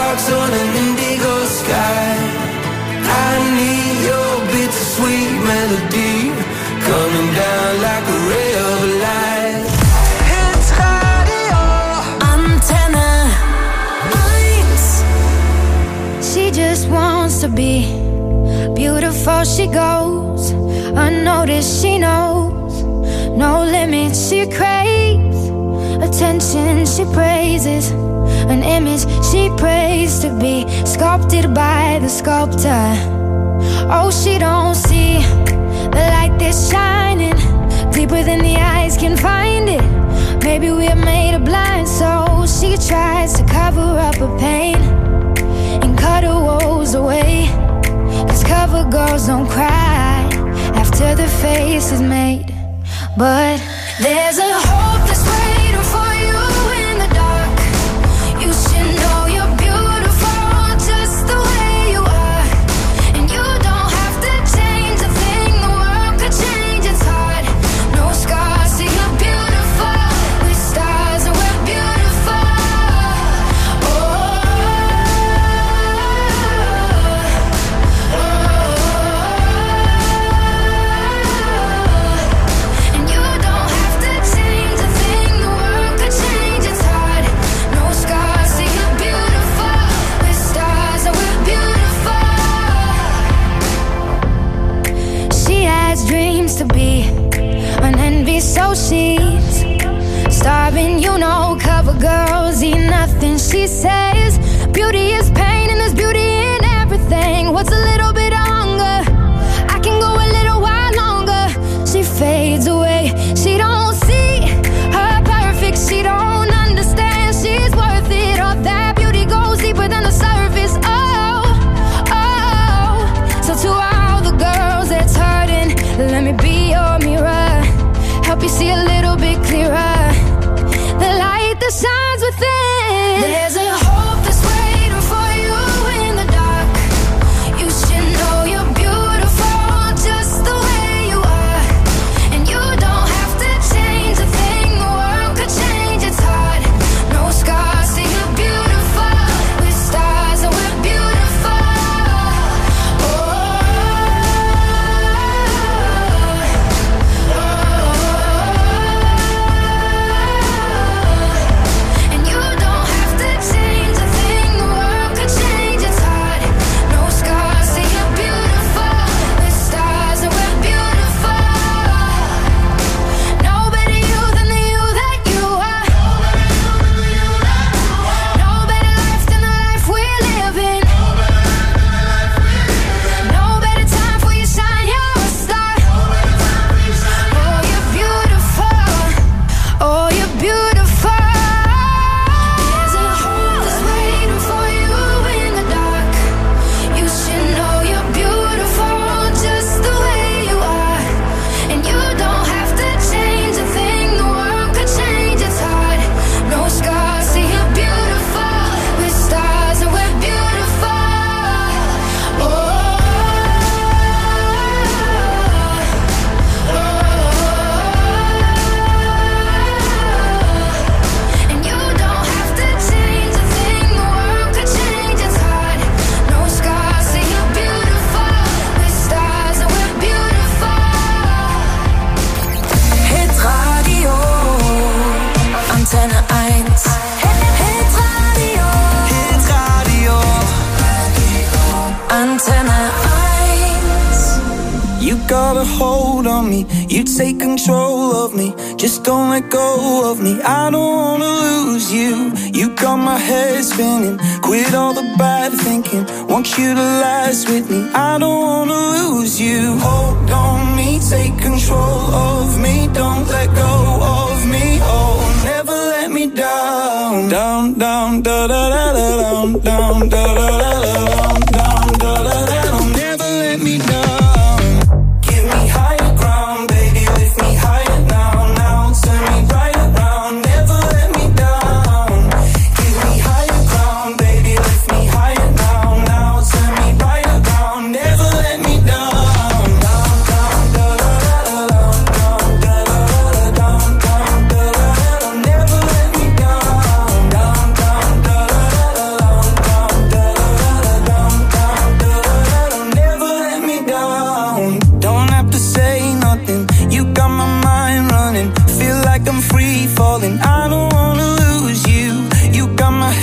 sparks on an indigo sky. I need your bittersweet melody coming down like a ray of light. Hits radio. Antenne 1. She just wants to be beautiful. She goes unnoticed. She knows no limits. She craves attention. She praises an image she prays to be sculpted by the sculptor. Oh, she don't see the light that's shining deeper than the eyes can find it. Maybe we're made of blind, so she tries to cover up her pain and cut her woes away. 'Cause cover girls don't cry after the face is made. But there's a hope that's waiting for you in the dark. You should know you're beautiful just the way you are. And you don't have to change a thing, the world could change its heart. No scars, so you're beautiful. We're stars and we're beautiful. Oh, and you don't have to change a thing, the world could change its heart. No scars, so you're beautiful. We're stars and we're beautiful. She has dreams to be an envy, so she's starving. You know, cover girls eat nothing. She says beauty is pain and there's beauty in everything. What's a little bit of hunger? I can go a little while longer. She fades away. She don't see her perfect. She don't understand she's worth it. All that beauty goes deeper than the surface. Oh, oh. So to all the girls that's hurting, let me be your mirror. Help you see a little bit clearer. The light that shines within. There's a hope that's waiting for you in the dark. You should know you're beautiful just the way you are. And you don't have to change a thing, the world could change its heart. No scars, so you're beautiful. We're stars and we're beautiful. Oh, and you don't have to change a thing, the world could change its heart. No scars, so you're beautiful. We're stars and we're beautiful. No better you than the you that you are. No better life than the life we're living. No better time for you shine, you're a star. Oh, you're beautiful. Oh, you're beautiful. There's a hope that's waiting for you in the dark. You should know you're beautiful just the way you are. And you don't have to change a thing, the world could change its heart. No scars, so you're beautiful. We're stars and we're beautiful. Oh, and you don't have to change a thing, the world could change its heart. No scars, so you're beautiful. We're stars and we're beautiful. Hit Radio, Antenne 1. Hit Radio, Hits radio. Antenne 1. You got a hold on me, you take control of me. Just don't let go of me, I don't wanna lose you. You got my head spinning, quit all the bad thinking. Want you to last with me, I don't wanna lose you. Hold on me, take control of me. Don't let go of me, oh, never let me down. Down, down, da da da da, down, down, da da da da, down, da da da da. Never let me down. Give me higher ground, baby, lift me higher now. Now turn me right around, never let me down. Give me higher ground, baby, lift me higher now. Now turn me right around, never let me down. Down, down, da da da da, down, da da da da, down, down, da da da da, never let me down. Down, down, da da da da, down,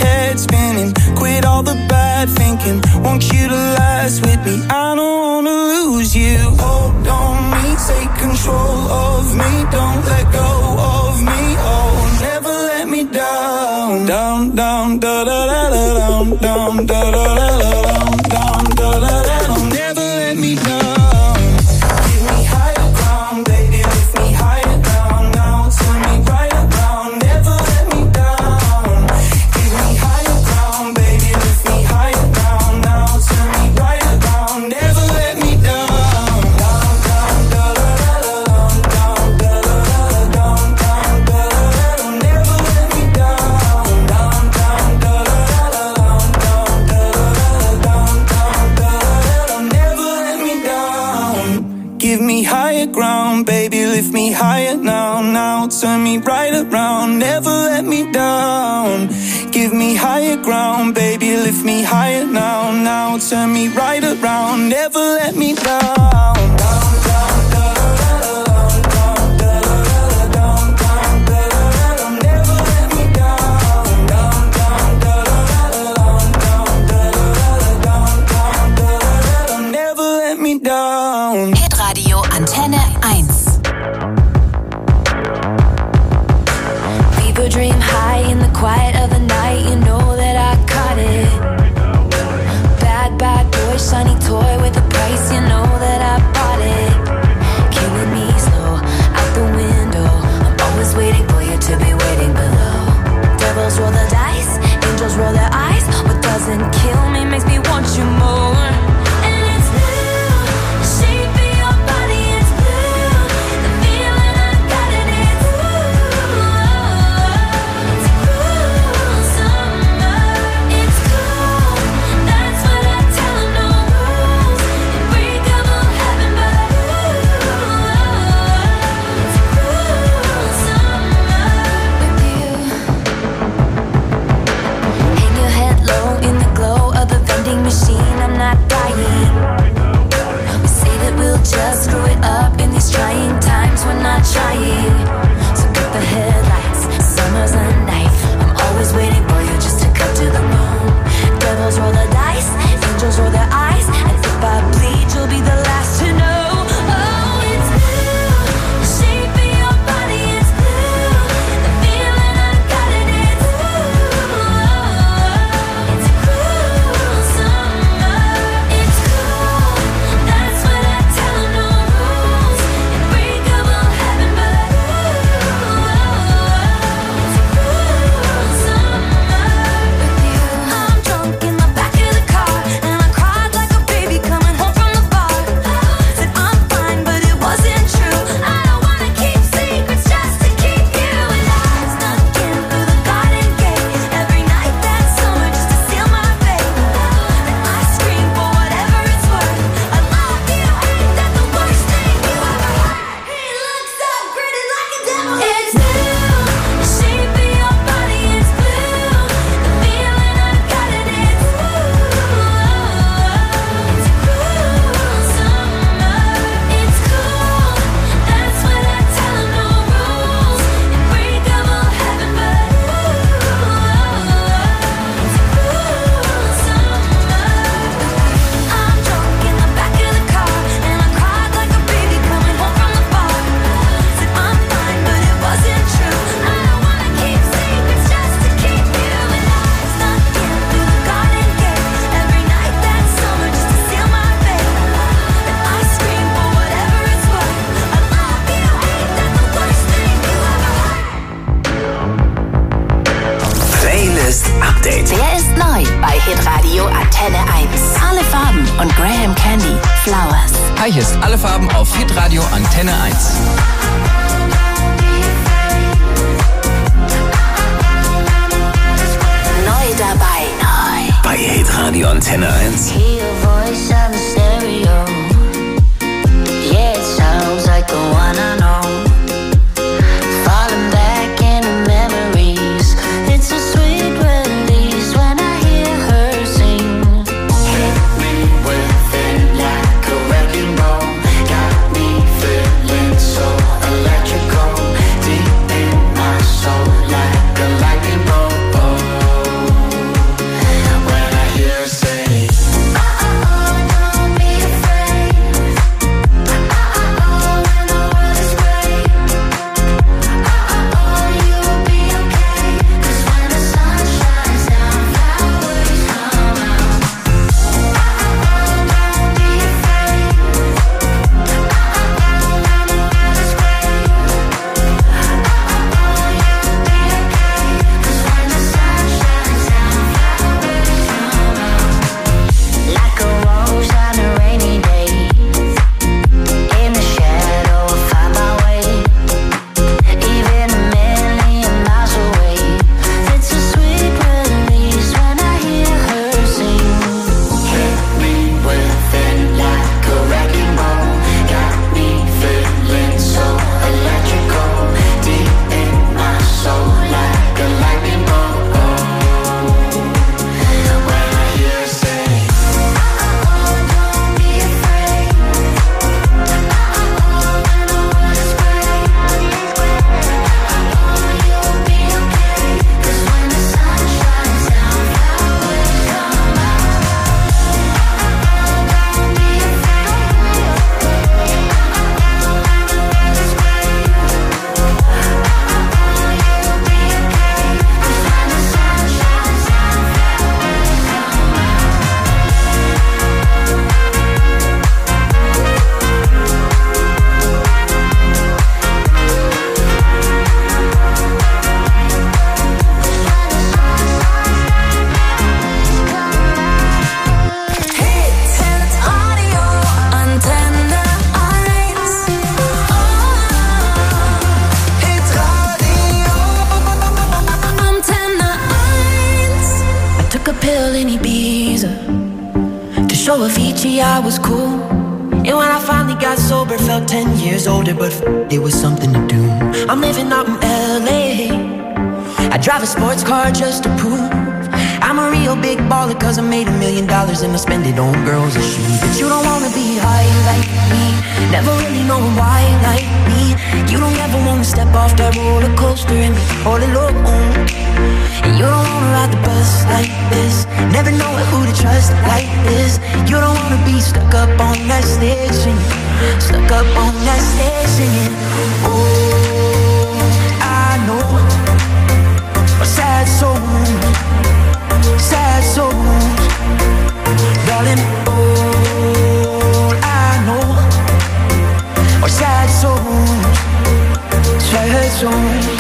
head spinning. Quit all the bad thinking. Want you to last with me. I don't wanna lose you. Hold on me, take control of me. Don't let go of me. Oh, never let me down. Down, down, da da da da down, down, da da da da down, down, da da da da. Never let me down. Give me higher ground, baby, lift me higher down. Now turn me right around. Never let me down. Give me higher ground, baby, lift me higher down. Now turn me right around. Never let me down. Down, down, da da da da down, down, da da da da down, down, da da da da. Never let me down. Down, down, da da da da down, down, da da da da down, down, da da da. Never let me down. Give me higher ground, baby, lift me higher now. Now turn me right around. Never let me down. Give me higher ground, baby, lift me higher now. Now turn me right around. Never let me down. Down, down, da da da down, down, da da da down, down, da da da. Never let me down. Down, down, da da da down, down, da da da down, down, da da da. Never let me down. Hitradio Antenne 1. People dream high in the quiet of the night. You know that I caught it. Bad, bad boy, shiny toy with a price. You know that I bought it. Killing me slow, out the window. I'm always waiting for you to be waiting below. Devils roll the dice, angels roll their eyes. What doesn't kill me makes me want you more. And it's blue, the shape of your body is blue. The feeling I got it is it's cruel summer. It's cool, that's what I tell 'em. No rules, unbreakable heaven, but it's cruel summer with you. Hang your head low in the glow of the vending machine. I'm not dying. We say that we'll just screw it up in these trying times. We're not trying. So cut the headlights. Summer's a knife. I'm always waiting for you just to cut to the bone. Devils roll the dice, angels roll their eyes. And if I bleed, you'll be the last to know. Oh, it's blue. The shape of your body is blue. The feeling I got it is it's cruel summer. It's cool, that's what I tell 'em. No rules, unbreakable heaven, but it's cruel summer with you. I'm drunk in the back of the car, and I cried like a baby coming home from the bar. Said I'm fine, but it wasn't true. I don't wanna keep secrets just to keep you alive. Snuck in through the garden gate every night that summer just to seal my fate. Then I scream for whatever it's worth. I love you, ain't that the worst thing you ever heard? He looks so pretty like a devil. It's blue, the shape of your body is blue. The feeling I got it is it's cruel summer. It's cool, that's what I tell 'em. No rules, unbreakable heaven, but it's cruel summer. I'm drunk in the back of the car, and I cried like a baby coming home from the bar. Said I'm fine, but it wasn't true. I don't wanna keep secrets just to keep you alive. Snuck in through the garden gate every night that summer just to seal my fate. Then I scream for whatever it's worth. I love you, ain't that the worst thing you ever heard? Playlist Update. Wer ist neu bei Hitradio Antenne 1? Alle Farben und Graham Candy, Flowers. Hi, hier ist Alle Farben auf Hitradio Antenne 1. Neu dabei. Bei Hitradio Antenne 1. Hear your voice on the stereo. Yeah, it sounds like the one I know. Falling back into memories. It's a sweet release when I hear her sing. Hit me with it like a wrecking ball. Got me feeling so electrical. Deep in my soul like a lightning bolt. pill in Ibiza to show Avicii I was cool. And when I finally got sober, felt 10 years older, but it was something to do. I'm living out in LA. I drive a sports car just to prove I'm a real big baller, cause I made $1 million and I spend it on girls and shoes. But you don't wanna be high like me, never really knowing why like me. You don't ever wanna step off that roller coaster and be all alone. And you don't wanna ride the bus like this, never knowing who to trust like this. You don't wanna be stuck up on that stage singing, stuck up on that stage singing. Oh, I know a sad soul, sad souls, darling. All I know are sad souls, sad souls.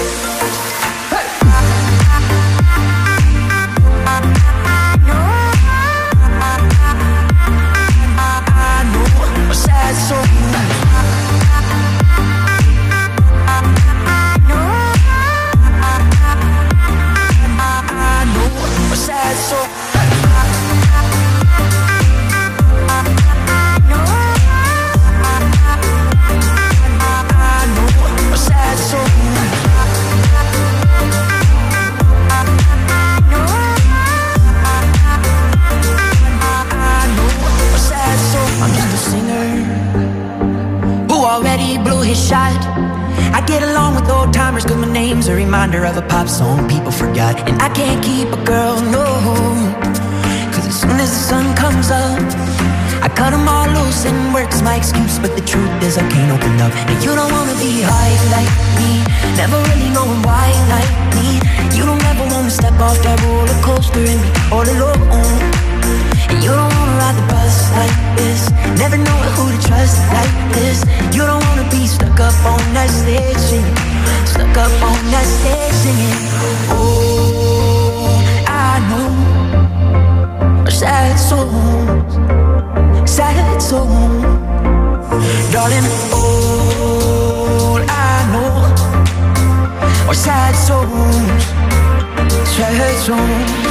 I get along with old timers cause my name's a reminder of a pop song people forgot. And I can't keep a girl, no, cause as soon as the sun comes up I cut them all loose and work's my excuse. But the truth is I can't open up. And you don't wanna be high like me, never really knowing why like me. You don't ever wanna step off that roller coaster and be all alone. And you don't wanna ride the bus like this, never knowing who to trust like this. You don't wanna be stuck up on that stage singing, stuck up on that stage singing. Oh, I know sad souls, sad souls, darling. All I know are sad souls, sad souls.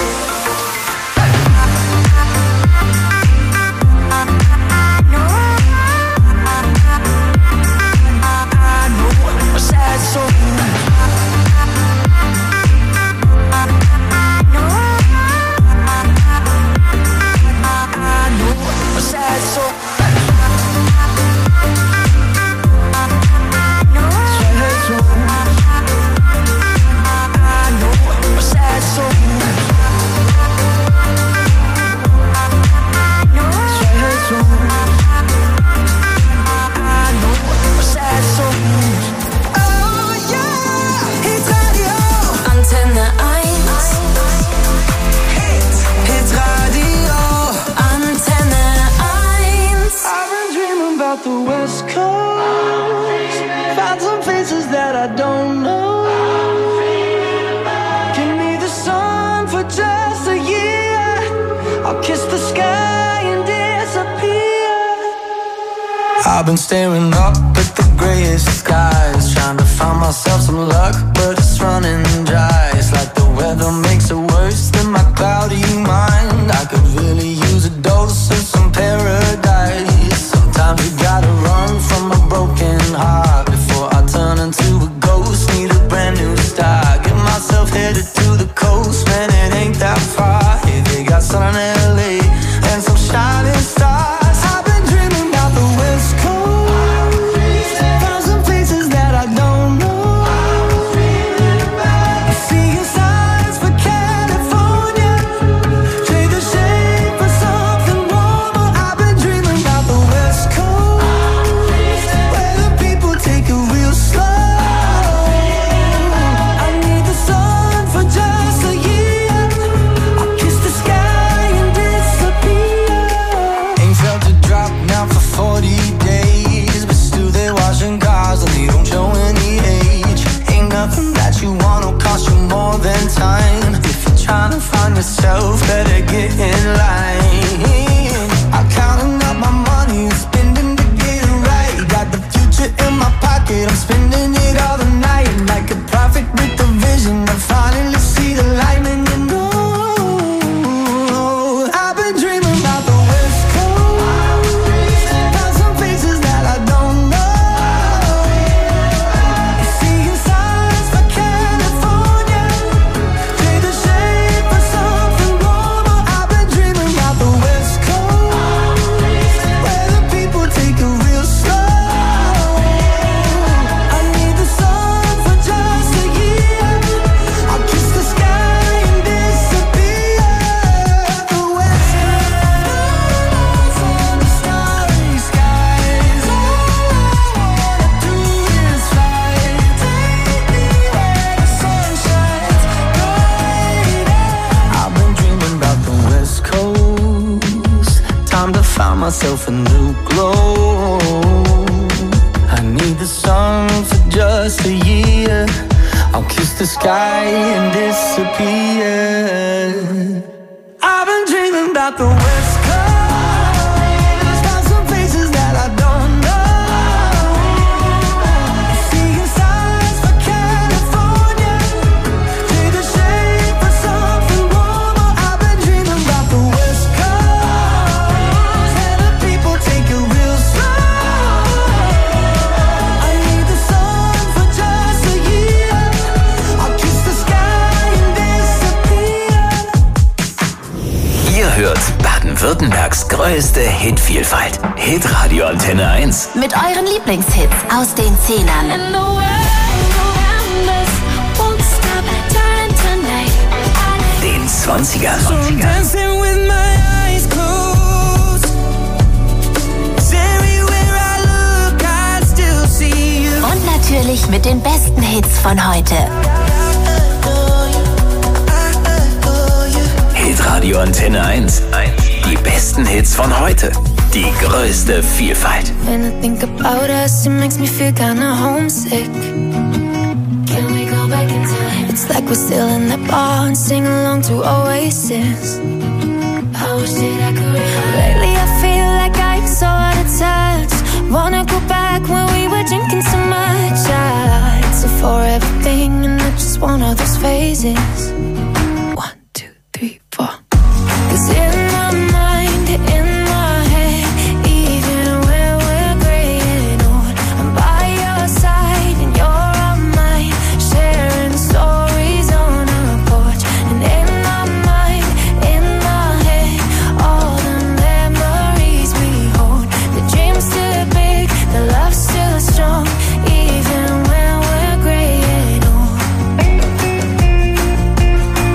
I've been staring up at the greyest skies, trying to find myself some luck, but it's running dry. It's like the weather makes it worse than my cloudy mind. I could really use a dose of some paradise. Sometimes you gotta run from a broken heart before I turn into a ghost. Need a brand new start, get myself headed to the coast. Man, it ain't that far. Yeah, they got sun in LA and some shining stars. Yourself, better get in line. I'm counting up my money and spending to get it right. Got the future in my pocket, I'm spending it all the night. Like a prophet with a vision, I finally see the light. And you know found myself a new glow. I need the sun for just a year. I'll kiss the sky and disappear. I've been dreaming about the West Coast, about some places that I don't know. Seeing stars for California, trade the shade for something warmer. I've been dreaming about the West Coast, and the people take it real slow. I need the sun for just a year. I'll kiss the sky and disappear. Ihr hört Baden-Württembergs größte Hitvielfalt. Hitradio Antenne 1. Mit euren Lieblingshits aus den 10ern. And the world around us won't stop turning tonight. Den 20ern. So I'm dancing with my eyes closed. 'Cause everywhere I look, I still see you. Und natürlich mit den besten Hits von heute. Hitradio Antenne 1. Die besten Hits von heute. Die größte Vielfalt. When I think about us, it makes me feel kinda homesick. Can we go back in time? It's like we're still in that bar and sing along to Oasis. I wish that I could. Lately I feel like I'm so out of touch. Wanna go back when we were drinking so much. It's a forever thing and not just one of those phases. 1, 2, 3, 4. 'Cause in my mind, in my head, even when we're graying old, I'm by your side and you're on mine, sharing stories on our porch. And in my mind, in my head, all the memories we hold. The dream's still big, the love's still strong, even when we're graying old.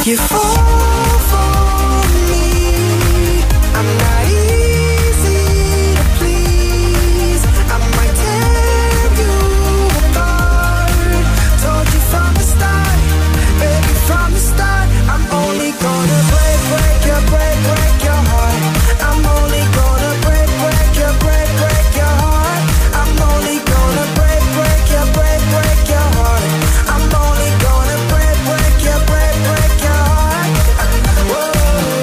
If you fall for me, I'm not easy to please. I might tear you apart. Told you from the start, baby, from the start. I'm only gonna break your heart. I'm only gonna break your heart. I'm only gonna break your heart. I'm only gonna break your heart. Whoa.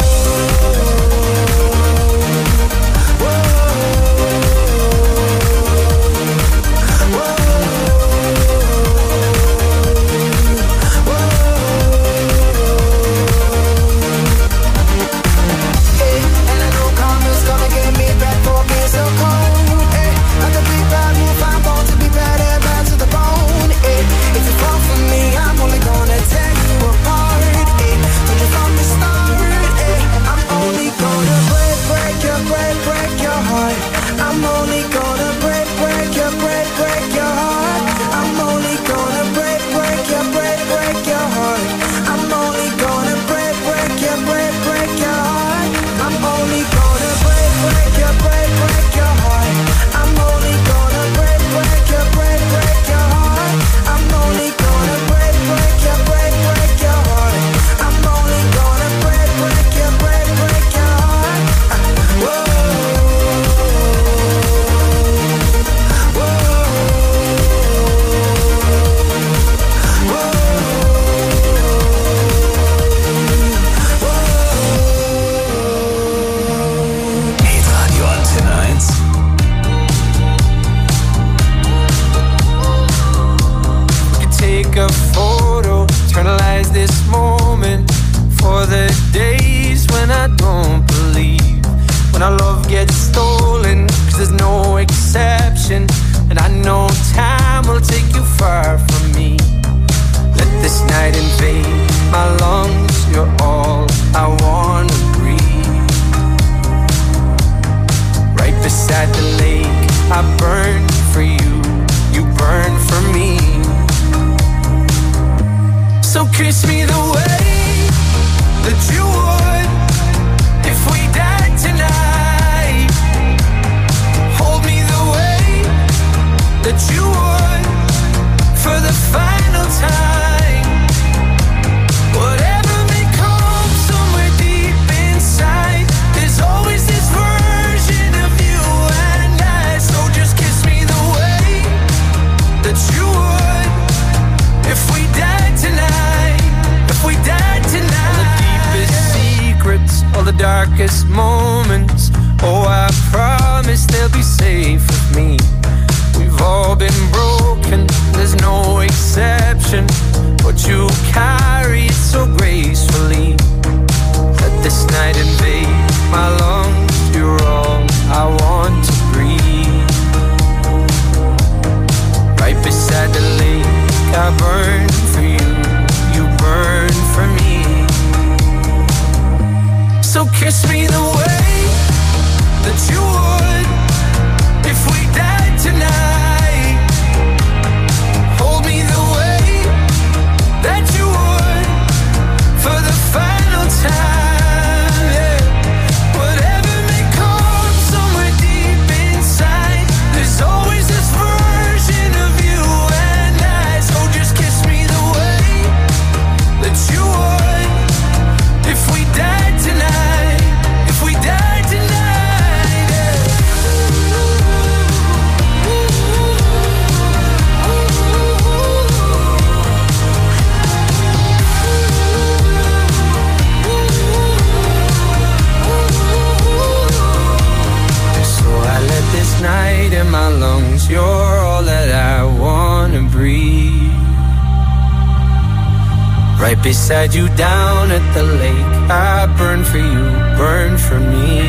Beside you down at the lake, I burn for you, burn for me.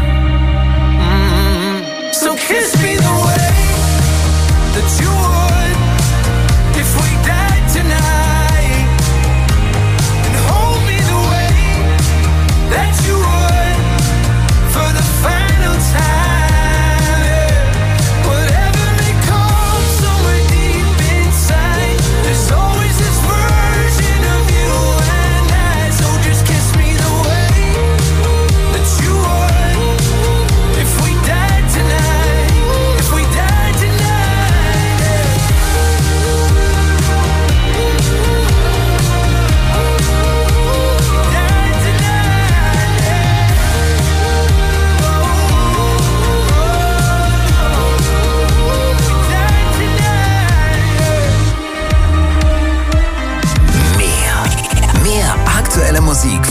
So kiss me the way that you would if we died tonight, and hold me the way that you would for the final time. Whatever may come somewhere deep inside, there's always this version of you and I. So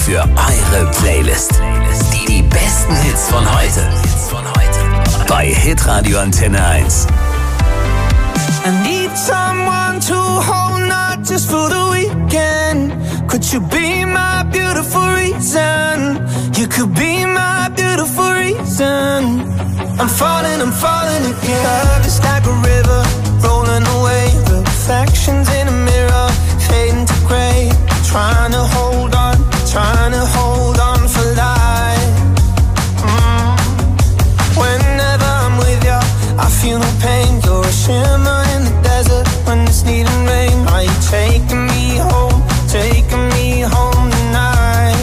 für eure Playlist. Die besten Hits von heute. Bei Hitradio Antenne 1. I need someone to hold, not just for the weekend. Could you be my beautiful reason? You could be my beautiful reason. I'm falling again. Love is like a river, rolling away. Reflections in a mirror, fading to grey. Trying to hold on for life. Whenever I'm with you, I feel no pain. You're a shimmer in the desert when it's needing rain. Are you taking me home tonight?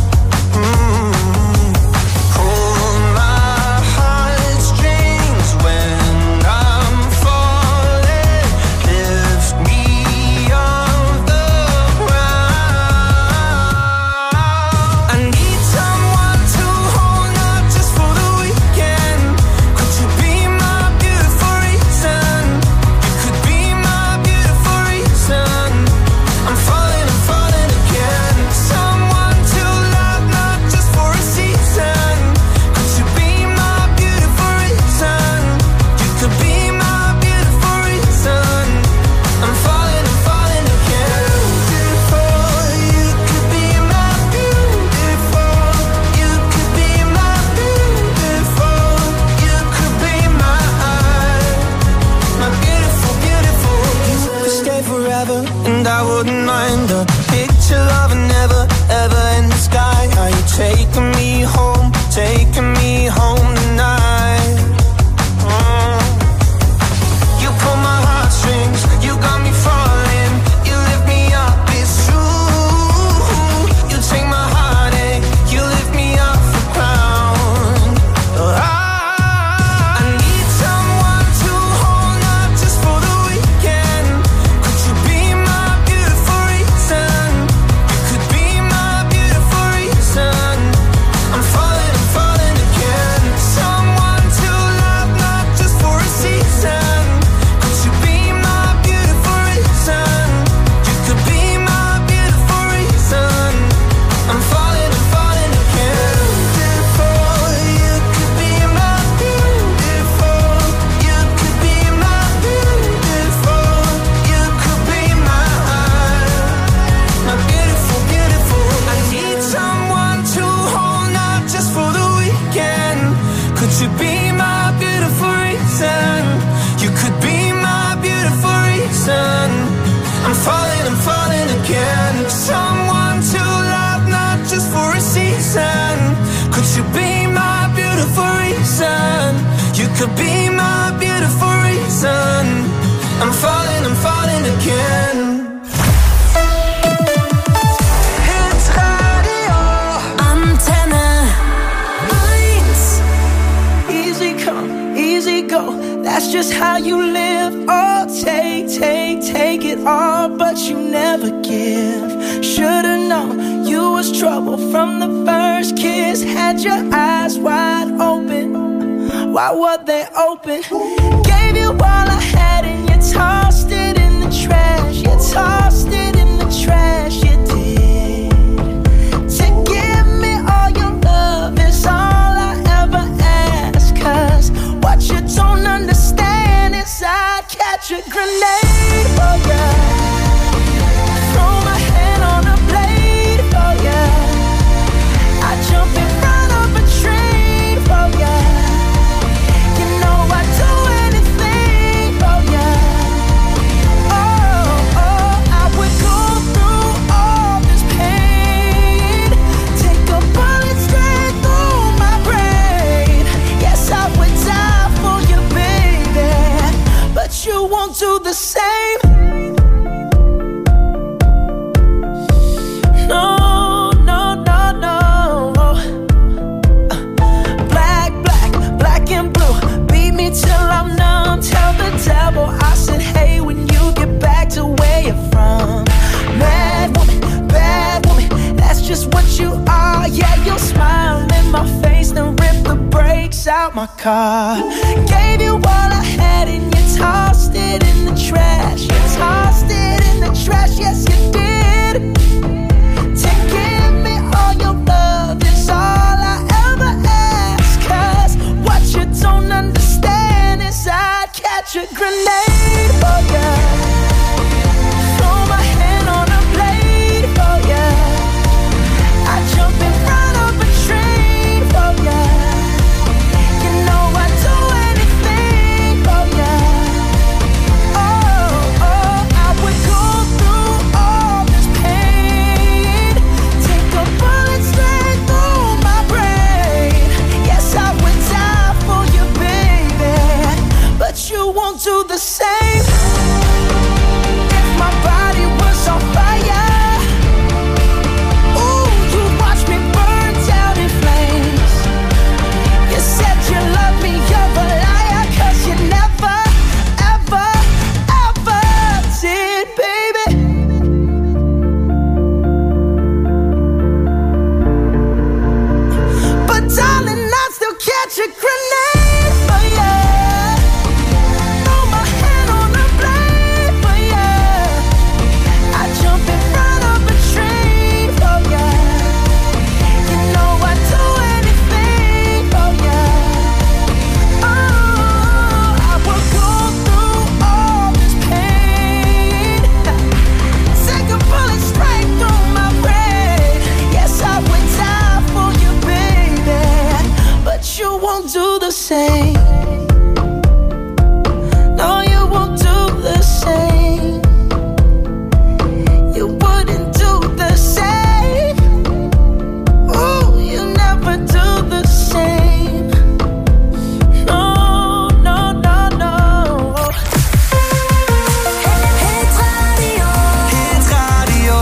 Pull my heartstrings when I'm falling. Lift me off the ground. I need someone to hold, not just for the weekend. Could you be my beautiful reason? You could be my beautiful reason. I'm falling again. Someone to love, not just for a season. Could you be my beautiful reason? You could be my beautiful reason. I'm falling again. Beautiful, you could be my beautiful. You could be my beautiful. You could be my beautiful, beautiful. You could stay forever, and I wouldn't mind a picture of a never, ever in the sky. Are you taking me home tonight? You pull my heartstrings, you got me falling. You lift me up, it's true. You take my heartache, you lift me off the ground. I need someone to hold, not just for the weekend. Could you be my beautiful reason? You could be my beautiful reason. I'm falling again. Someone to love, not just for a season. Could you be my beautiful reason? You could be my beautiful reason. I'm falling again. Beautiful, you could be my beautiful. You could be my beautiful. You could be my beautiful, beautiful. I need someone to hold, not just for the weekend. Could you be my beautiful reason? You could be my beautiful reason. I'm falling again. Someone to love, not just for a season. Could you be my beautiful reason? You could be my beautiful reason. I'm falling again. Hits Radio Antenne 1. Easy come, easy go. That's just how you live. Oh, take it all, but you never give. Should've known you was trouble from the first kiss. Had your eyes wide open. Why were they open? Gave you all I had and you tossed it in the trash. You tossed it in the trash, you did. To give me all your love is all I ever ask. 'Cause what you don't understand is I'd catch a grenade for ya. Throw my hand on a blade for ya. I'd jump in front of a train for ya. You know I'd do anything for ya. Oh, I would go through all this pain. Take a bullet straight through my brain. Yes, I would die for you, baby. But you won't do the same. No. Black and blue. Beat me till I'm numb. Tell the devil I said, hey, when you get back to where you're from. Mad woman, bad woman, that's just what you are. Yeah, you'll smile in my face, then rip the brakes out my car. Gave you all I had and you tossed it in the trash. You tossed it in the trash, yes you did. To give me all your same if my body was on fire. Ooh, you watch me burn down in flames. You said you love me, you're a liar, 'cause you never, ever, ever did, baby. But darling, I still catch a grenade for you. Throw my hand on the blade for you. I jump in front of a train for you. You know I'd do anything for you. Oh, I would go through all this pain. Take a bullet straight through my brain. Yes, I would die for you, baby. But you won't do the same. No, you won't do the same. You wouldn't do the same. Ooh, you never do the same. No, no, no, no. Hit Radio. Hit Radio.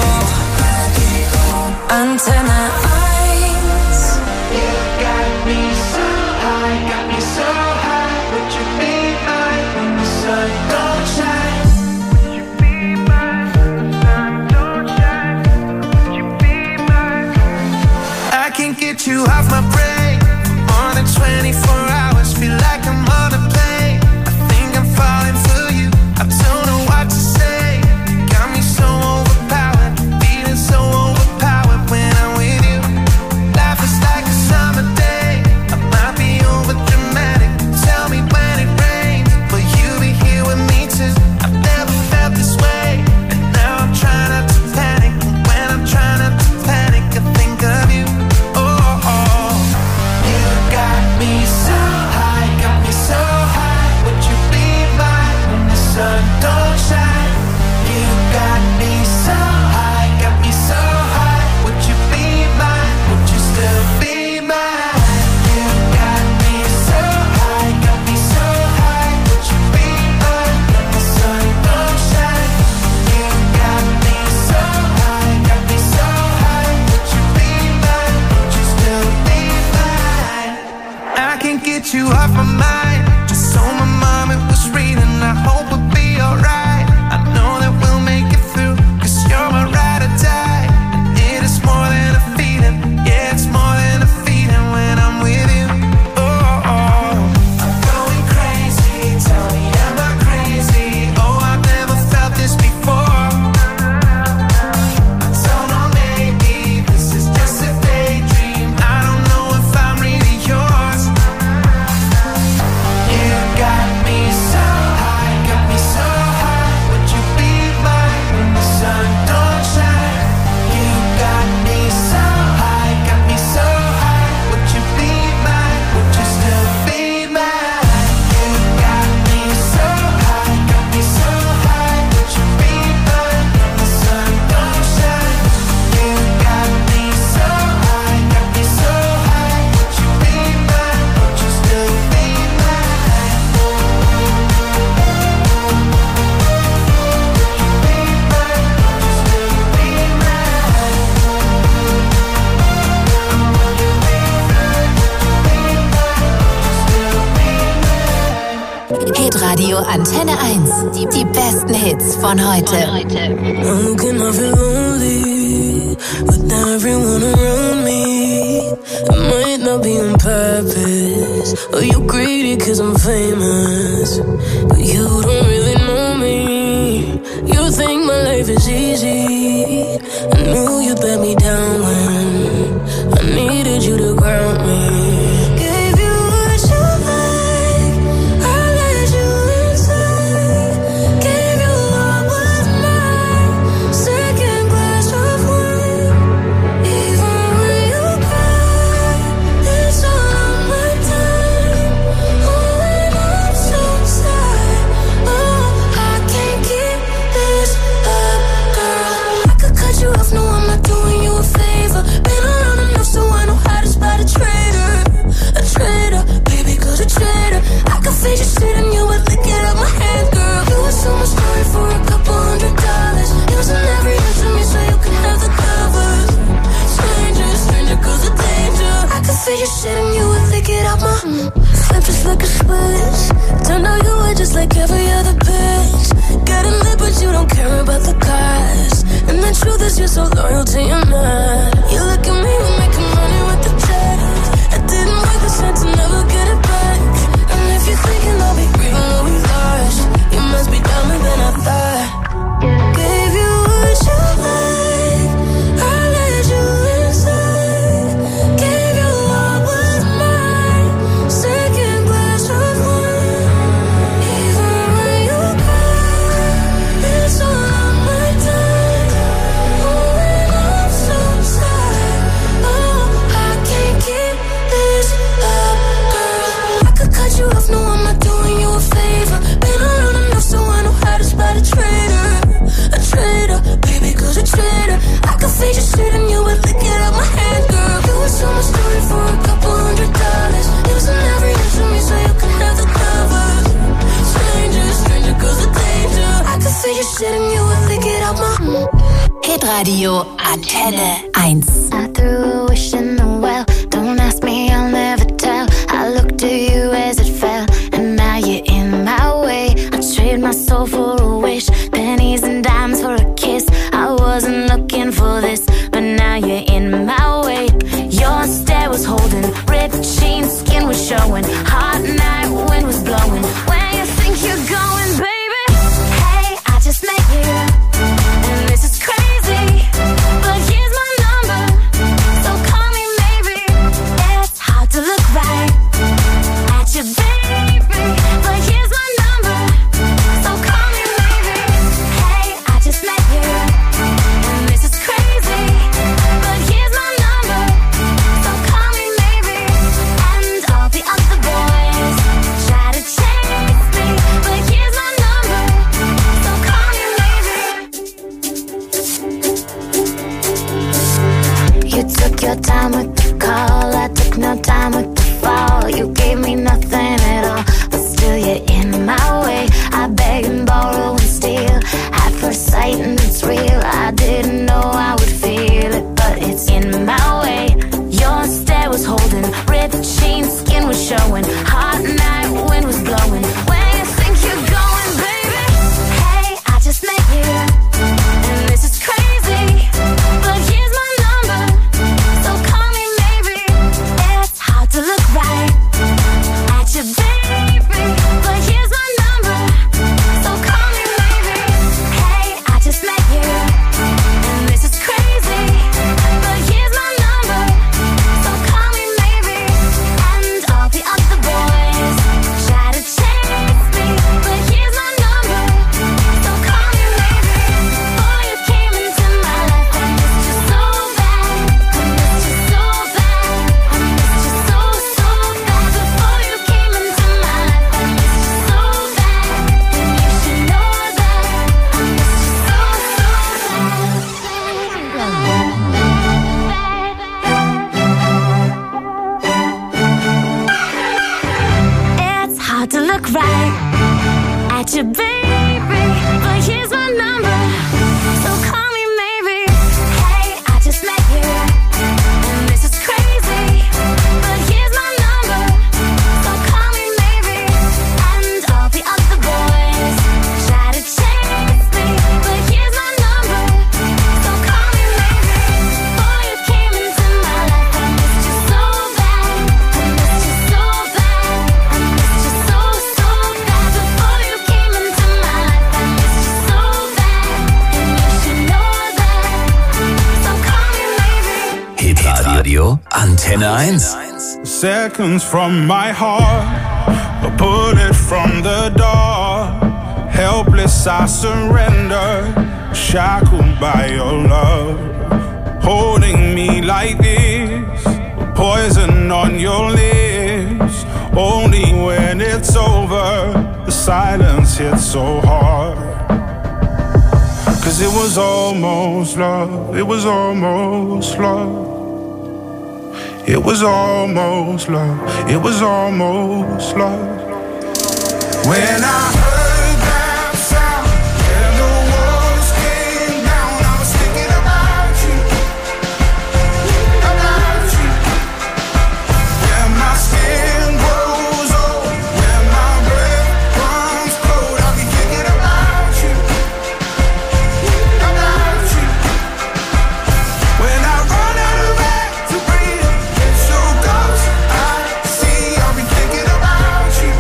Antenne 1. You got me so high, got me so high. Would you be mine when the sun don't shine? Would you be mine when the sun don't shine? Would you be mine? I can't get you off my brain for more than 24 hours. Feel like I'm on a plane. I think I'm falling for you. I don't know what to say. Got me so overpowered, feeling so overpowered when I'm with you. Life is like a summer day. I might be over dramatic. Tell me when it rains, will you be here with me too? I've never felt this way, and now I'm trying not to panic. And when I'm trying not to panic, I think of you. Oh, oh. You got me so high, got me so high. Would you be mine when the sun don't shine? You got me so high, got me so high. Would you be mine? Would you still be mine? You got me so high, got me so high. Would you be mine when the sun don't shine? You got me so high, got me so high. Would you be mine? Would you still be mine? I can't get you off my mind. Just so my mom it was reading. I hope we'll be alright. I know that we'll make it through, 'cause you're my ride or die. And it is more than a feeling. Yeah, it's more than a feeling when I'm with you. Oh, oh. I'm going crazy, tell me am I crazy? Oh, I've never felt this before. I don't know, maybe this is just a daydream. I don't know if I'm really yours. You got me so high, got me so high. Would you be mine when the sun don't shine? You got me so high, got me so high. Would you be mine? Would you still be mine? You got me so high, got me so high. Would you be mine when the sun don't shine? You got me so high, got me so high. Would you be mine? Would you still be mine? Hit Radio Antenne 1. Die besten Hits von heute. How can I feel lonely with everyone around me? It might not be on purpose, or you greedy 'cause I'm famous, but you don't really know me. You think my life is easy. I knew you'd let me down when I needed you to ground me. Gave you what you like, I let you inside. Gave you what was mine, second glass of wine. Even when you cry, it's all on my time. Oh, and I'm so sad, but Hitradio Antenne 1. I threw a wish in the well. Don't ask me, I'll never tell. I looked at you as it fell, and now you're in my way. I trade my soul for a wish, pennies and dimes for a kiss. I wasn't looking for this, but now you're in my way. Your stare was holding, ripped jeans, skin was showing. Hot night, wind was blowing. Where you think you're going, baby? Hey, I just met you, and this is crazy, but here's my number, so call me maybe. It's hard to look right at you, baby, but here's my number, so call me maybe. Hey, I just met you, and this is crazy, but here's my number, so call me maybe. And all the other boys try to chase me, but here's my number, so call me maybe. You took your time with the call, I took no time with the fall. You gave me nothing at all, but still you're in my way. I beg and borrow and steal at first sight, and it's real. I didn't know I would feel it, but it's in my way. Your stare was holding, ripped jeans, skin was showing. Hot night, wind was blowing. Where you think you're going, baby? Hey, I just met you, and this is crazy, but here's my number, so call me maybe. It's hard to look right at you, baby, but here's my number, so call me maybe. Hey, I just met you, and this is crazy, but here's my number, so call me maybe. And all the other boys try to chase me, but here's my number, so call me maybe. Before you came into my life, I missed you so bad, I missed you so bad, I missed you so, so bad. Before you came into my life, I missed you so bad, and you should know that I missed you so, It's hard to look right at you, baby, but here's my number, so call me maybe. Hey, I just met you, and this is crazy, but here's my number, so call me maybe. And all the other boys try to chase me, but here's my number, so call me maybe. Before you came into my life, I missed you so bad, I missed you so bad, I missed you so, so bad. Before you came into my life, I missed you so bad, and you should know that, so call me maybe. Hitradio Antenne 1. Seconds from my heart, a bullet from the dark. Helpless I surrender, shackled by your love. Holding me like this, poison on your lips. Only when it's over, the silence hits so hard. Cause it was almost love, it was almost love. It was almost love, it was almost love. When I heard that sound and the walls came down, I was thinking about you, about you. When my skin grows old, when my breath runs cold, I'll be thinking about you, about you. When I run out of air to breathe, it's so close I see, I'll be thinking about you,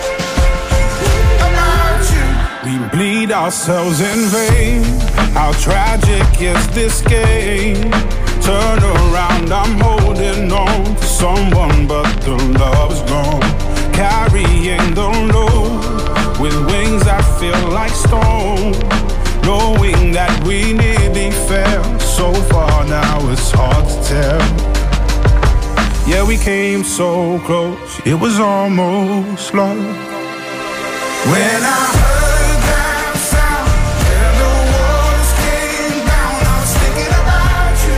about you. We bleed ourselves in vain. How tragic is this game? Turn around, I'm holding on to someone, but the love's gone. Carrying the load with wings that feel like stone. Knowing that we nearly fell so far, now it's hard to tell. Yeah, we came so close, it was almost love. When I heard that sound and the walls came down, I was thinking about you,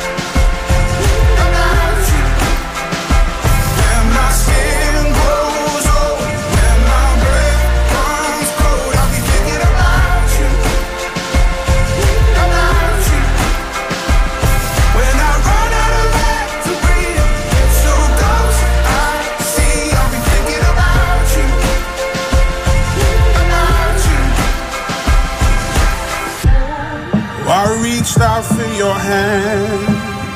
about you. When my skin grows old, when my breath runs cold, I'll be thinking about you, reached out for your hand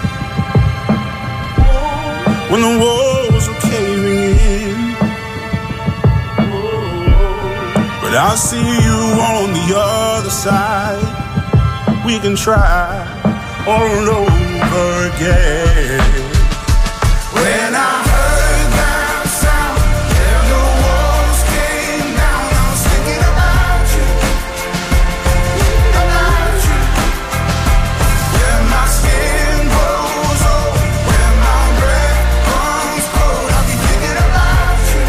when the walls were caving in. But I see you on the other side. We can try all over again. When I heard that sound, yeah, the walls came down. I was thinking about you, about you. Yeah, my skin grows old, when my breath comes cold, I'll be thinking about you,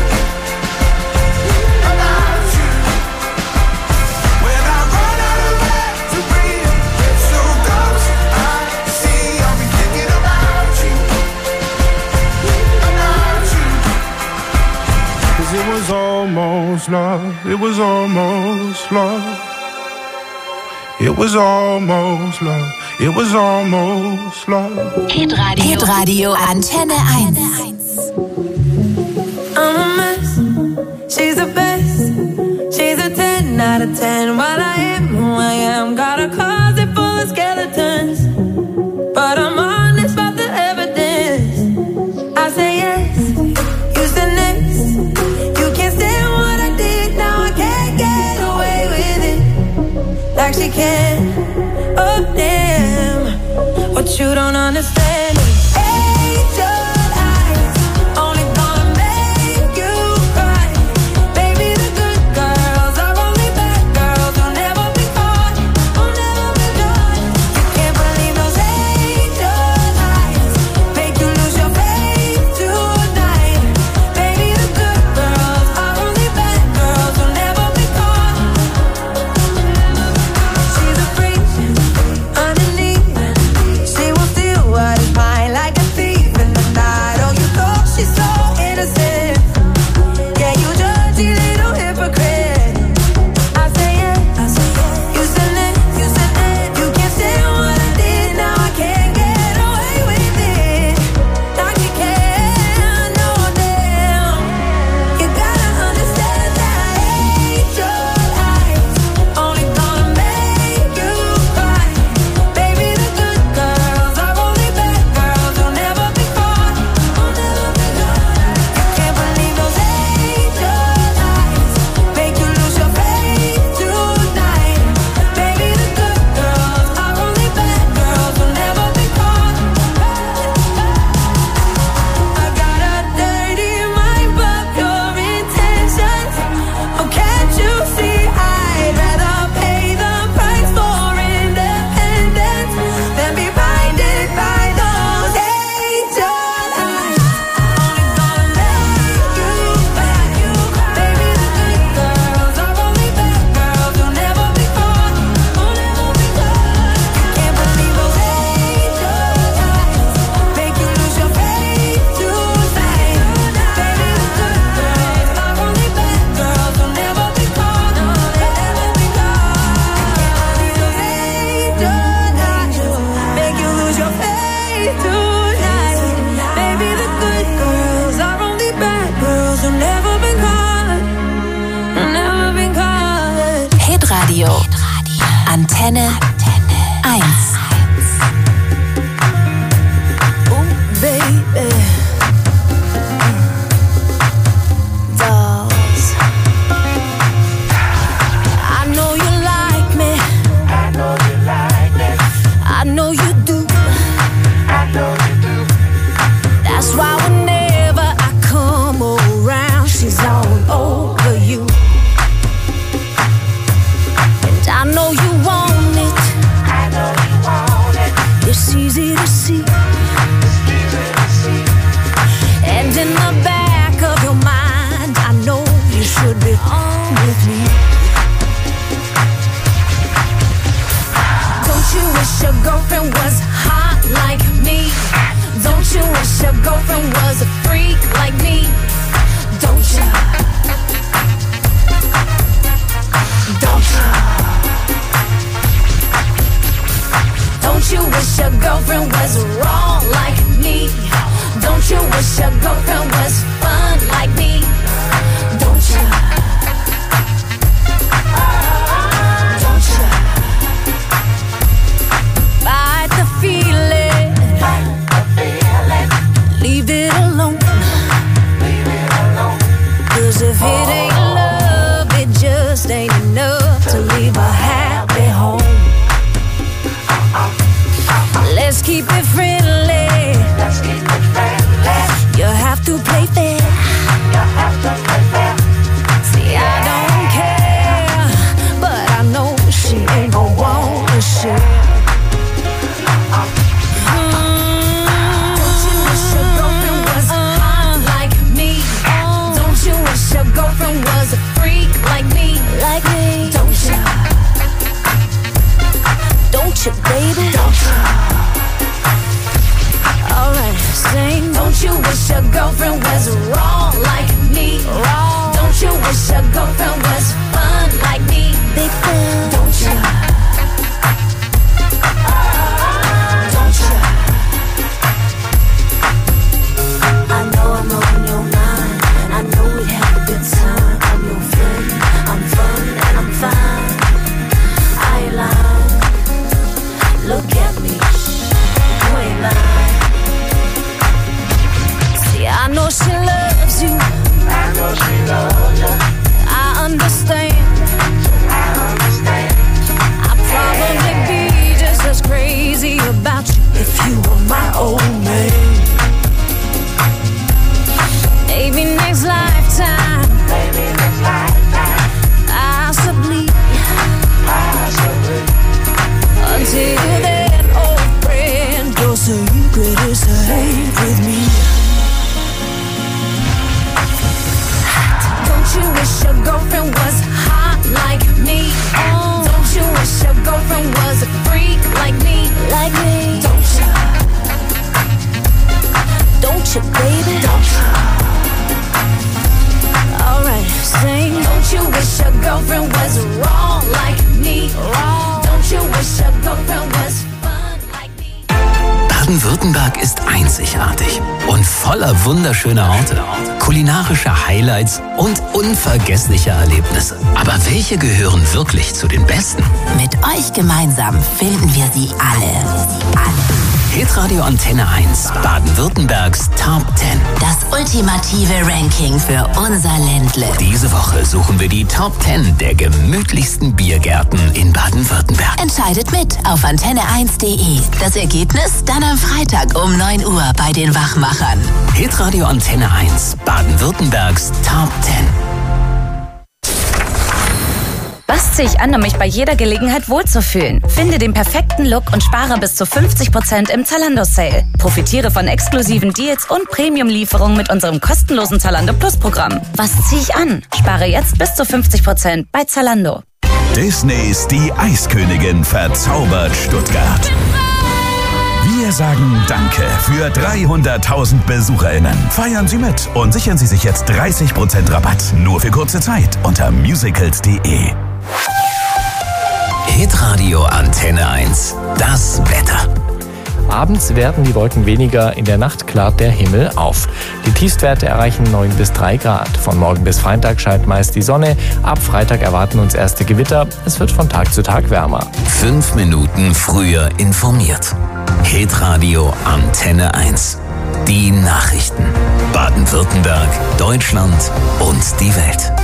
about you. When I run out of air to breathe, it's so close, I see, I'll be thinking about you, about you. 'Cause it was almost love, it was almost love. It was almost love, it was almost love. Hitradio Antenne 1. I'm a mess, she's the best. She's a 10 out of 10. While I am who I am, got a closet full of skeletons, but I'm honest about the evidence. I say yes, you say next. You can't stand what I did, now I can't get away with it like she can. Oh damn, what you don't understand is angel eyes, only gonna make you cry. Baby, the good girls are only bad girls who'll never be caught, who'll never be caught. You can't believe those angel eyes, make you lose your faith tonight. Baby, the good girls are only bad girls who'll never be caught. She's a freak underneath, she will steal what is mine like a thief in the night. Oh, you thought she's so innocent, yeah, you dirty little hypocrite. I say yeah, you say that, you say that. You can't stand what I did, now I can't get away with it like you can. No damn, you gotta understand that angel eyes only gonna make you cry. Baby, the good girls are only bad girls who'll never be caught, who'll never be caught. You can't believe those angel eyes, make you lose your faith tonight. Baby, the good girls are only bad girls who'll never be caught. I got a dirty mind, but your intentions, oh, can't you see? I'd rather pay the price for independence than be blinded by those angel eyes. Only gonna make you cry. Baby, the good girls are only bad girls who'll never be caught, who'll never be caught. You can't believe those angel eyes, make you lose your faith tonight. Baby, the good girls are only bad girls who'll never be caught, they'll never be caught. Those angel eyes, make you lose your faith tonight. Baby, the good girls are only bad girls who'll never be caught, never be caught. Hitradio Antenne 1. Oh, baby. Dolls. I know you like me. I know you like me. I know you do. I know you do. That's why whenever I come around, she's all over you. And I know you want it. I know you want it. It's easy to see. And in the back of your mind, I know you should be on with me. Don't you wish your girlfriend was hot like me? Don't you wish your girlfriend was a freak like me? Don't you? Don't you? Don't you wish your girlfriend was raw like me? Don't you wish your girlfriend was fun like me? Don't you? Don't you? Baden-Württemberg ist einzigartig und voller wunderschöner Orte, kulinarischer Highlights und unvergesslicher Erlebnisse. Aber welche gehören wirklich zu den besten? Mit euch gemeinsam finden wir sie alle. Hitradio Antenne 1, Baden-Württembergs Top 10. Das ultimative Ranking für unser Ländle. Diese Woche suchen wir die Top 10 der gemütlichsten Biergärten in Baden-Württemberg. Entscheidet mit auf antenne1.de. Das Ergebnis dann am Freitag um 9 Uhr bei den Wachmachern. Hitradio Antenne 1, Baden-Württembergs Top 10. Was ziehe ich an, um mich bei jeder Gelegenheit wohlzufühlen? Finde den perfekten Look und spare bis zu 50% im Zalando-Sale. Profitiere von exklusiven Deals und Premium-Lieferungen mit unserem kostenlosen Zalando Plus-Programm. Was ziehe ich an? Spare jetzt bis zu 50% bei Zalando. Disneys Die Eiskönigin verzaubert Stuttgart. Wir sagen Danke für 300.000 BesucherInnen. Feiern Sie mit und sichern Sie sich jetzt 30% Rabatt. Nur für kurze Zeit unter musicals.de. Hitradio Antenne 1. Das Wetter. Abends werden die Wolken weniger, in der Nacht klart der Himmel auf. Die Tiefstwerte erreichen 9 bis 3 Grad. Von morgen bis Freitag scheint meist die Sonne. Ab Freitag erwarten uns erste Gewitter. Es wird von Tag zu Tag wärmer. 5 Minuten früher informiert. Hitradio Antenne 1. Die Nachrichten. Baden-Württemberg, Deutschland und die Welt.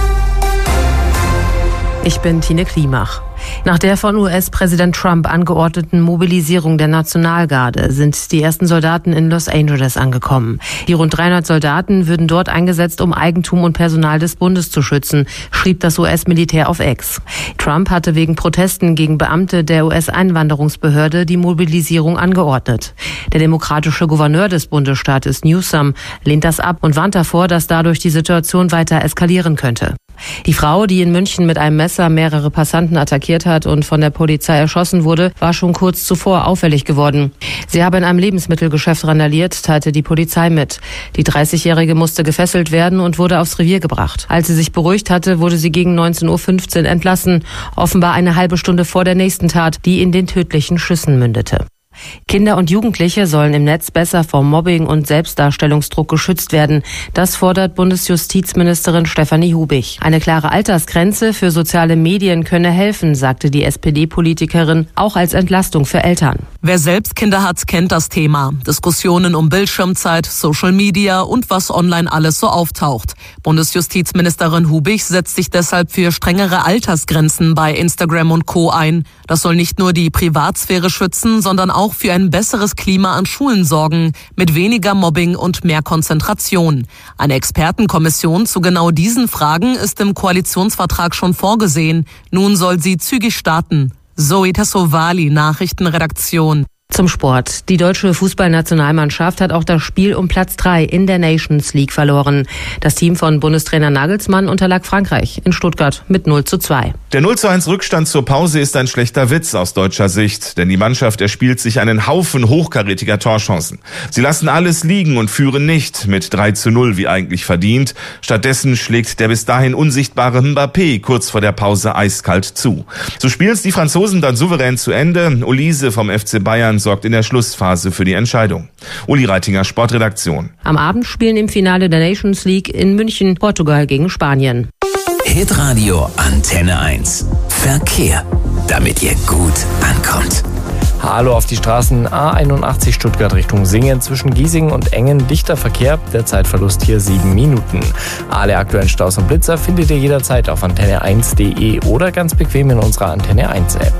Ich bin Tine Klimach. Nach der von US-Präsident Trump angeordneten Mobilisierung der Nationalgarde sind die ersten Soldaten in Los Angeles angekommen. Die rund 300 Soldaten würden dort eingesetzt, um Eigentum und Personal des Bundes zu schützen, schrieb das US-Militär auf X. Trump hatte wegen Protesten gegen Beamte der US-Einwanderungsbehörde die Mobilisierung angeordnet. Der demokratische Gouverneur des Bundesstaates Newsom lehnt das ab und warnt davor, dass dadurch die Situation weiter eskalieren könnte. Die Frau, die in München mit einem Messer mehrere Passanten attackiert hat und von der Polizei erschossen wurde, war schon kurz zuvor auffällig geworden. Sie habe in einem Lebensmittelgeschäft randaliert, teilte die Polizei mit. Die 30-Jährige musste gefesselt werden und wurde aufs Revier gebracht. Als sie sich beruhigt hatte, wurde sie gegen 19.15 Uhr entlassen, offenbar eine halbe Stunde vor der nächsten Tat, die in den tödlichen Schüssen mündete. Kinder und Jugendliche sollen im Netz besser vor Mobbing und Selbstdarstellungsdruck geschützt werden. Das fordert Bundesjustizministerin Stefanie Hubig. Eine klare Altersgrenze für soziale Medien könne helfen, sagte die SPD-Politikerin, auch als Entlastung für Eltern. Wer selbst Kinder hat, kennt das Thema. Diskussionen um Bildschirmzeit, Social Media und was online alles so auftaucht. Bundesjustizministerin Hubig setzt sich deshalb für strengere Altersgrenzen bei Instagram und Co. ein. Das soll nicht nur die Privatsphäre schützen, sondern auch für ein besseres Klima an Schulen sorgen, mit weniger Mobbing und mehr Konzentration. Eine Expertenkommission zu genau diesen Fragen ist im Koalitionsvertrag schon vorgesehen. Nun soll sie zügig starten. Zoe Tassovali, Nachrichtenredaktion. Zum Sport. Die deutsche Fußballnationalmannschaft hat auch das Spiel um Platz 3 in der Nations League verloren. Das Team von Bundestrainer Nagelsmann unterlag Frankreich in Stuttgart mit 0:2. Der 0:1 Rückstand zur Pause ist ein schlechter Witz aus deutscher Sicht, denn die Mannschaft erspielt sich einen Haufen hochkarätiger Torchancen. Sie lassen alles liegen und führen nicht mit 3:0 wie eigentlich verdient. Stattdessen schlägt der bis dahin unsichtbare Mbappé kurz vor der Pause eiskalt zu. So spielen es die Franzosen dann souverän zu Ende. Olise vom FC Bayern sorgt in der Schlussphase für die Entscheidung. Uli Reitinger, Sportredaktion. Am Abend spielen im Finale der Nations League in München Portugal gegen Spanien. Hitradio Antenne 1. Verkehr, damit ihr gut ankommt. Hallo auf die Straßen A81 Stuttgart Richtung Singen. Zwischen Giesingen und Engen dichter Verkehr. Der Zeitverlust hier 7 Minuten. Alle aktuellen Staus und Blitzer findet ihr jederzeit auf antenne1.de oder ganz bequem in unserer Antenne 1 App.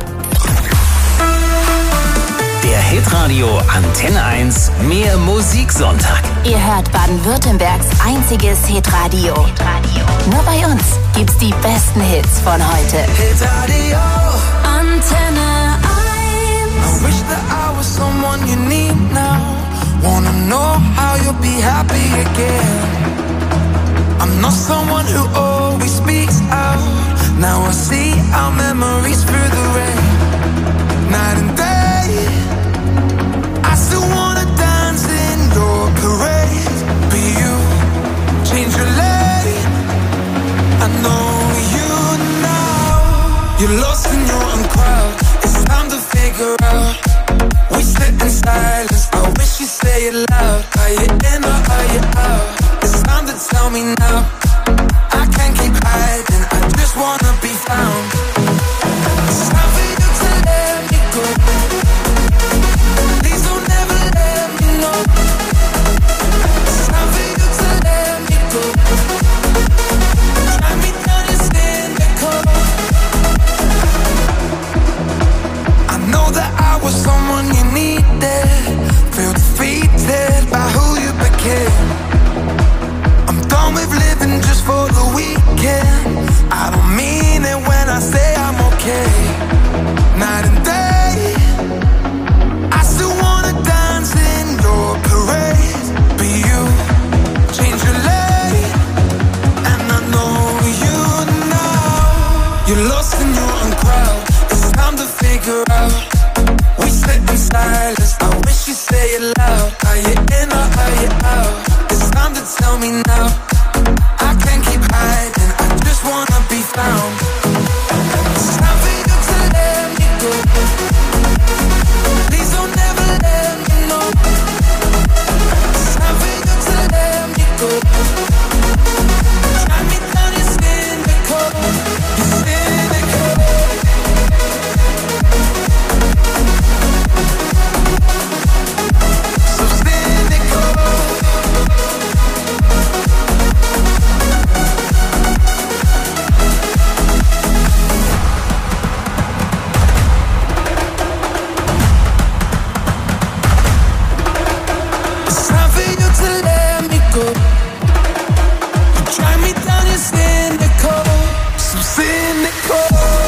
Der Hitradio Antenne 1 Mehr Musiksonntag. Ihr hört Baden-Württembergs einziges Hitradio. Nur bei uns gibt's die besten Hits von heute. Hitradio Antenne 1. I wish that I was someone you need now. Wanna know how you'll be happy again. I'm not someone who always speaks out. Now I see our memories through the rain. Night and day, I still wanna dance in your parade. But you change your lane. I know you now. You're lost in your own crowd. It's time to figure out. We sit in silence silence. I wish you'd say it loud. Are you in or are you out? It's time to tell me now. I can't keep hiding, I just wanna be found. It's time for you to let me go. Please don't ever let me know. It's time for you to let me go. Drag me down and stand the cold. I know that I was someone you needed. Feel defeated by who you became. I'm done with living just for the weekend. I don't mean it when I say I'm okay. Night and day, I still wanna dance in your parade. But you change your lane, and I know you now. You're lost in your own crowd. It's time to figure out. We sit in silence. I wish you'd say it loud. Are you in or are you out? It's time to tell me now. I can't keep hiding, I just wanna be found. It's time for you to let me go. Please don't ever let me know. It's time for you to let me go. Drag me down, you're cynical. You're cynical. So cynical. It's time for you to let me go. You drag me down, you're cynical. So cynical.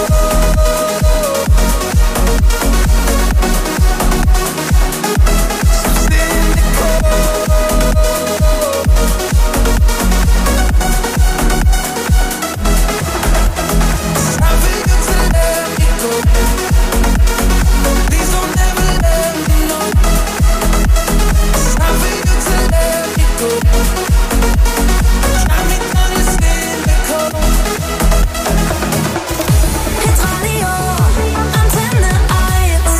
So cynical. It's time for you to let me go. Please don't ever let me know. It's time for you to let me go. Drag me down, you're cynical. Hit Radio, Antenne 1.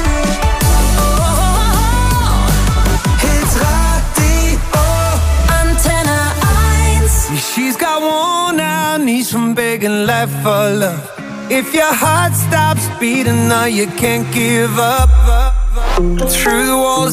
Hit Radio, Antenne 1. She's got worn out knees from begging life for love. If your heart stops beating now, you can't give up. Through the walls